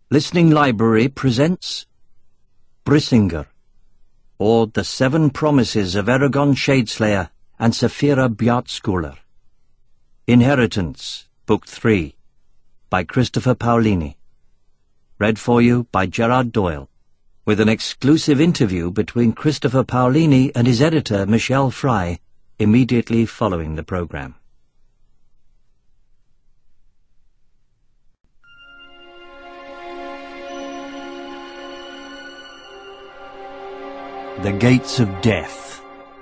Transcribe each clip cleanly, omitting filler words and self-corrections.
Listening Library presents Brisingr, or The Seven Promises of Eragon Shadeslayer and Saphira Bjartskuller. Inheritance, Book 3, by Christopher Paolini. Read for you by Gerard Doyle, with an exclusive interview between Christopher Paolini and his editor, Michelle Fry, immediately following the program. The Gates of Death.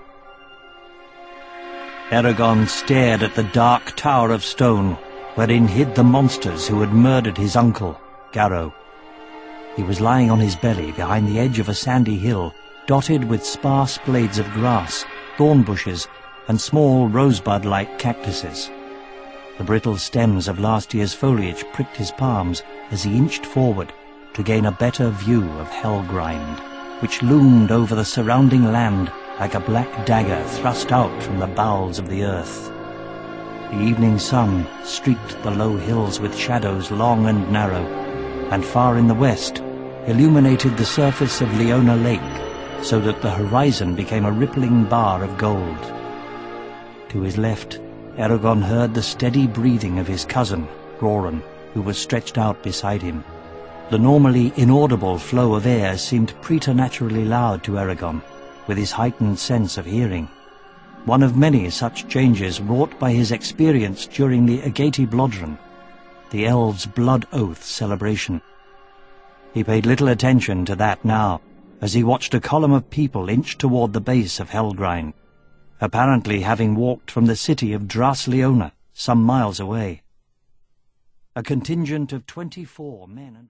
Eragon stared at the dark tower of stone wherein hid the monsters who had murdered his uncle, Garrow. He was lying on his belly behind the edge of a sandy hill, dotted with sparse blades of grass, thorn bushes, and small rosebud-like cactuses. The brittle stems of last year's foliage pricked his palms as he inched forward to gain a better view of Helgrind, which loomed over the surrounding land like a black dagger thrust out from the bowels of the earth. The evening sun streaked the low hills with shadows long and narrow, and far in the west illuminated the surface of Leona Lake, so that the horizon became a rippling bar of gold. To his left, Eragon heard the steady breathing of his cousin, Roran, who was stretched out beside him. The normally inaudible flow of air seemed preternaturally loud to Eragon, with his heightened sense of hearing. One of many such changes wrought by his experience during the Agati Blodrun, the elves' blood oath celebration. He paid little attention to that now, as he watched a column of people inch toward the base of Helgrind, apparently having walked from the city of Dras Leona, some miles away. A contingent of 24 men and